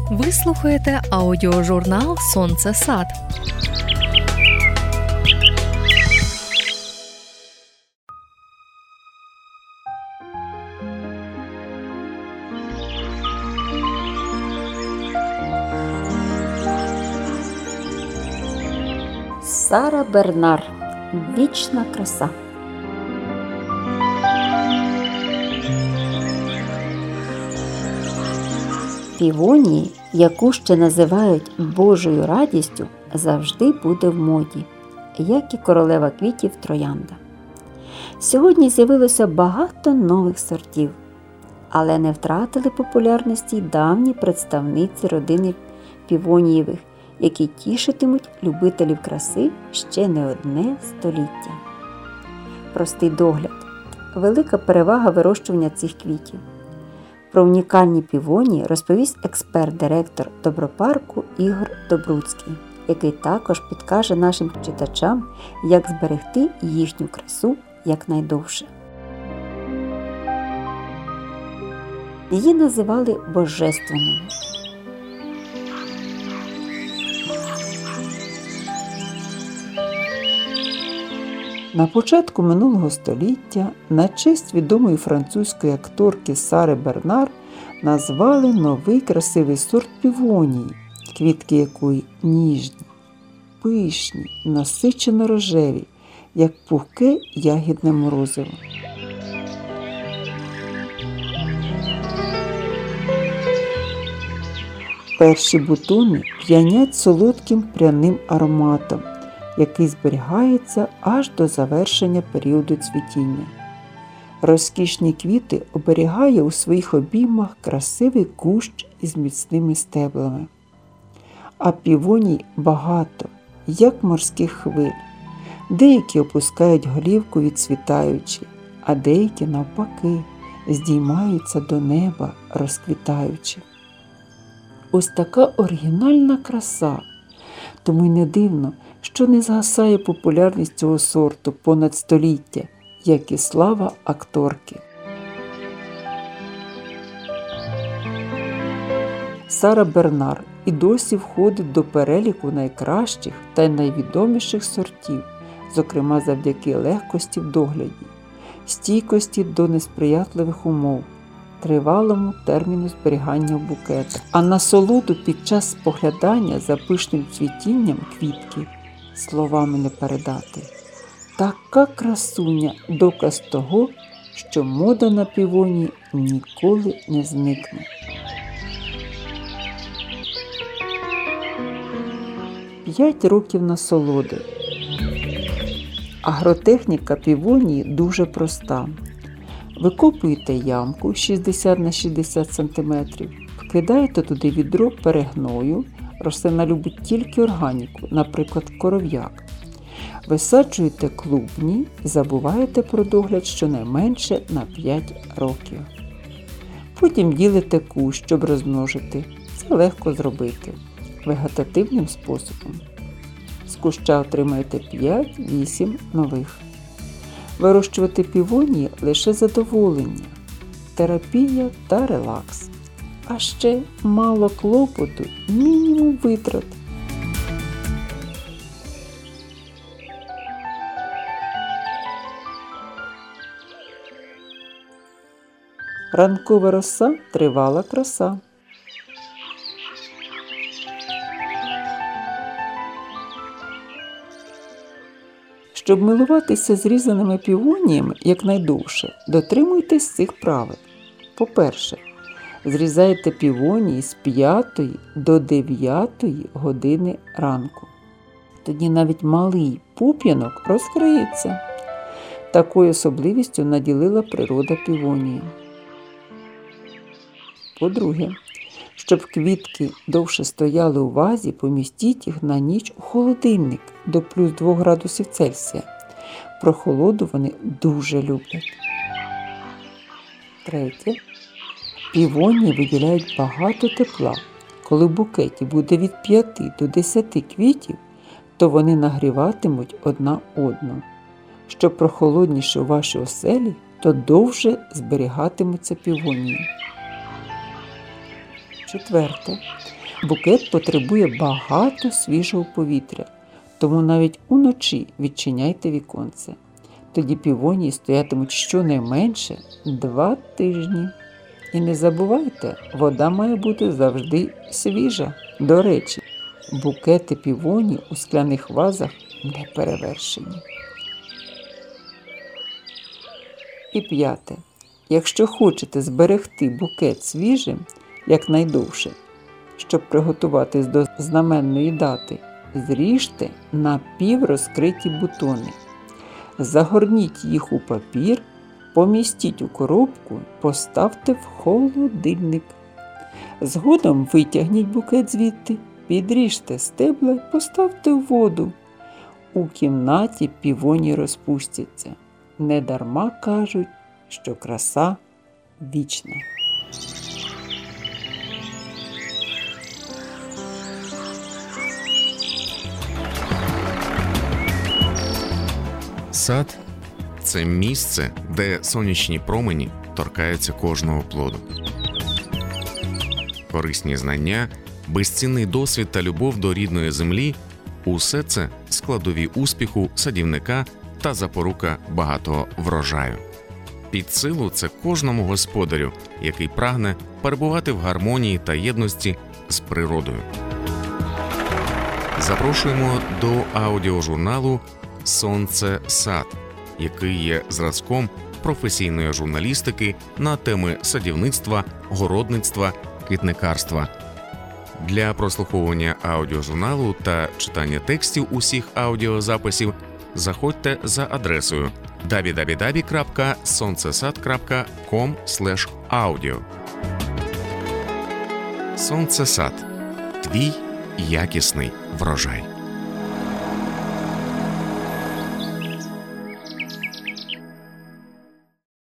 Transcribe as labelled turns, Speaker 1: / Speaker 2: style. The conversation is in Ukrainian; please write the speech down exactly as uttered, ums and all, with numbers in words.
Speaker 1: Ви слухаєте аудіожурнал «Сонце Сад».
Speaker 2: Сара Бернар. Вічна краса. Півонії, яку ще називають Божою радістю, завжди буде в моді, як і королева квітів троянда. Сьогодні з'явилося багато нових сортів, але не втратили популярності й давні представниці родини півонієвих, які тішитимуть любителів краси ще не одне століття. Простий догляд – велика перевага вирощування цих квітів. Про унікальні півонії розповість експерт-директор Добропарку Ігор Добруцький, який також підкаже нашим читачам, як зберегти їхню красу якнайдовше. Її називали божественною.
Speaker 3: На початку минулого століття на честь відомої французької акторки Сари Бернар назвали новий красивий сорт півонії, квітки якої ніжні, пишні, насичено рожеві, як пухке ягідне морозиво. Перші бутони п'янять солодким пряним ароматом, який зберігається аж до завершення періоду цвітіння. Розкішні квіти оберігає у своїх обіймах красивий кущ із міцними стеблами. А півоній багато, як морських хвиль. Деякі опускають голівку відцвітаючи, а деякі навпаки здіймаються до неба, розквітаючи. Ось така оригінальна краса. Тому й не дивно, що не згасає популярність цього сорту понад століття, як і слава акторки. Сара Бернар і досі входить до переліку найкращих та найвідоміших сортів, зокрема завдяки легкості в догляді, стійкості до несприятливих умов, тривалому терміну зберігання в букетах, а насолоду під час споглядання за пишним цвітінням квітки словами не передати. Така красуня – доказ того, що мода на півонії ніколи не зникне. П'ять років насолоди. Агротехніка півонії дуже проста. Викопуєте ямку шістдесят на шістдесят сантиметрів, вкидаєте туди відро перегною, рослина любить тільки органіку, наприклад, коров'як. Висаджуєте клубні і забуваєте про догляд щонайменше на п'ять років. Потім ділите кущ, щоб розмножити. Це легко зробити вегетативним способом. З куща отримаєте п'ять-вісім нових. Вирощувати півонії – лише задоволення, терапія та релакс. А ще мало клопоту, мінімум витрат. Ранкова роса – тривала краса. Щоб милуватися зрізаними півоніями якнайдовше, дотримуйтесь цих правил. По-перше, зрізайте півонії з п'ятої до дев'ятої години ранку. Тоді навіть малий пуп'янок розкриється. Такою особливістю наділила природа півонії. По-друге, щоб квітки довше стояли у вазі, помістіть їх на ніч у холодильник до плюс двох градусів Цельсія. Прохолоду вони дуже люблять. Третє. Півонії виділяють багато тепла. Коли в букеті буде від п'яти до десяти квітів, то вони нагріватимуть одна одну. Що прохолодніше у вашій оселі, то довше зберігатимуться півонії. Четверте. Букет потребує багато свіжого повітря, тому навіть уночі відчиняйте віконце. Тоді півонії стоятимуть щонайменше два тижні. І не забувайте, вода має бути завжди свіжа. До речі, букети півоній у скляних вазах не перевершені. І п'яте. Якщо хочете зберегти букет свіжим якнайдовше, щоб приготуватись до знаменної дати, зріжте напіврозкриті бутони. Загорніть їх у папір, помістіть у коробку, поставте в холодильник. Згодом витягніть букет звідти, підріжте стебла і поставте в воду. У кімнаті півонії розпустяться. Недарма кажуть, що краса вічна.
Speaker 4: Сад – це місце, де сонячні промені торкаються кожного плоду. Корисні знання, безцінний досвід та любов до рідної землі – усе це складові успіху садівника та запорука багатого врожаю. Під силу це кожному господарю, який прагне перебувати в гармонії та єдності з природою. Запрошуємо до аудіожурналу «Сонце сад», який є зразком професійної журналістики на теми садівництва, городництва, квітникарства. Для прослуховування аудіожурналу та читання текстів усіх аудіозаписів заходьте за адресою дабл ю дабл ю дабл ю крапка сонцесад крапка ком слеш аудіо. Сонцесад. Твій якісний врожай.